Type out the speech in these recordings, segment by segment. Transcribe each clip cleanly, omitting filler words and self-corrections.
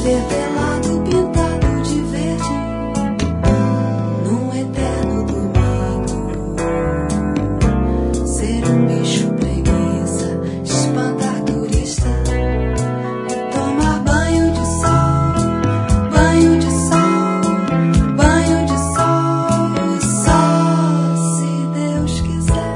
Viver pelado, pintado de verde, num eterno domingo. Ser um bicho preguiça, espantar turista, tomar banho de sol, banho de sol, banho de sol. Só se Deus quiser.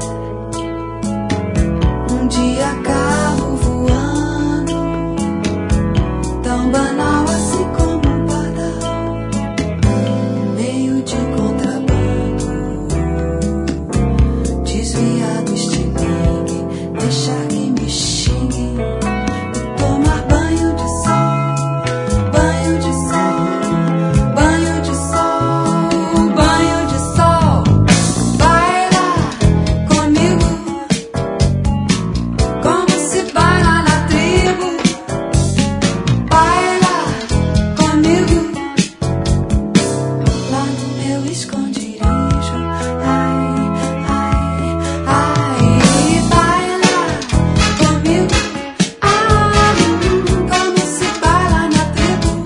Um dia carro voando, tão banal assim como um pardal, meio de contrabando, desviar do estilingue, deixar que me xinguem, tomar banho de sol, banho de sol, banho de sol, banho de sol. Vai lá comigo, como se baila na tribo. Baila comigo, lá no meu esconderijo. Ai, ai, ai. Baila comigo, como se baila na tribo.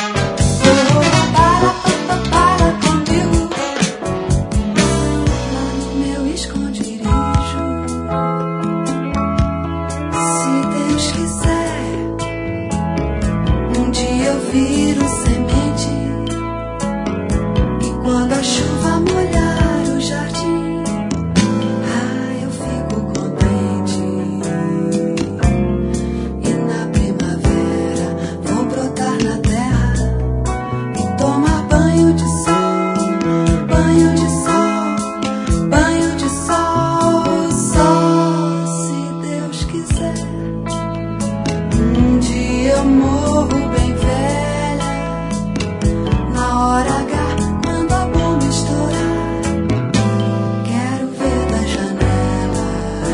Baila comigo, lá no meu esconderijo. Se Deus quiser, um dia eu viro semente, e quando a chuva molhar o jardim, eu fico contente. E na primavera vou brotar na terra e tomar banho de sol, banho de sol, banho de sol. Só se Deus quiser. Um dia eu morro bem velha, na hora H, quando a bomba estourar. Quero ver da janela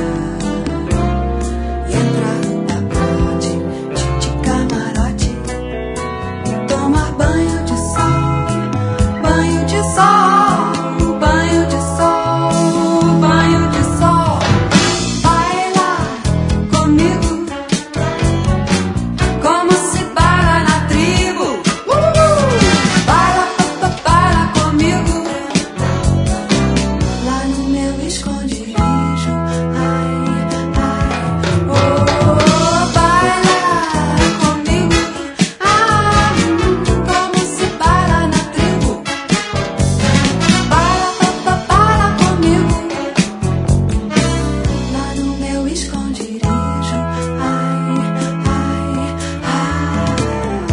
e entrar no pacote de camarote e tomar banho de sol, banho de sol, banho de sol, banho de sol. Vai lá comigo, como se baila na tribo. Baila comigo, lá no meu esconderijo. Ai, ai, oh. Baila comigo, como se baila na tribo. Baila comigo, lá no meu esconderijo. Ai, ai, ai.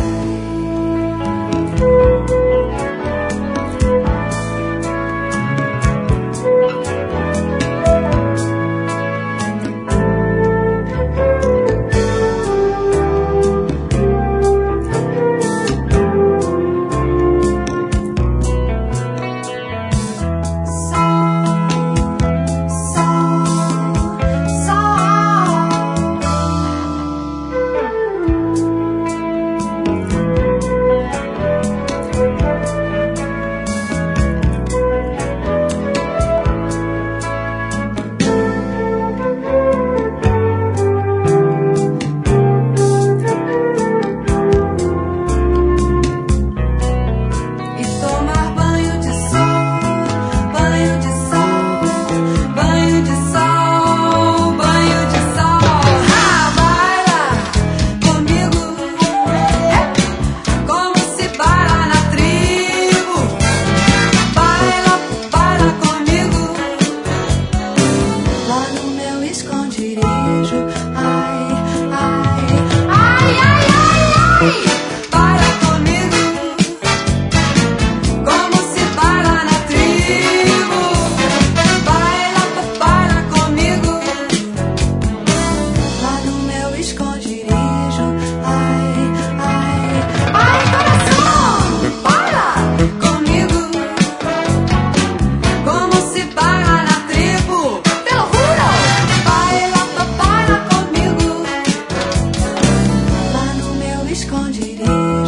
E tomar banho de sol, banho de sol, banho de sol, banho de sol. Vai lá comigo, como se baila na tribo. Baila comigo, lá no meu esconderijo. Ai, ai, ai, ai, ai, ai. Baila comigo, como se baila na tribo. Baila comigo, lá no meu esconderijo. Ai, ai, ai, coração. Baila comigo, como se baila na tribo. Te lo juro. Baila comigo, lá no meu esconderijo.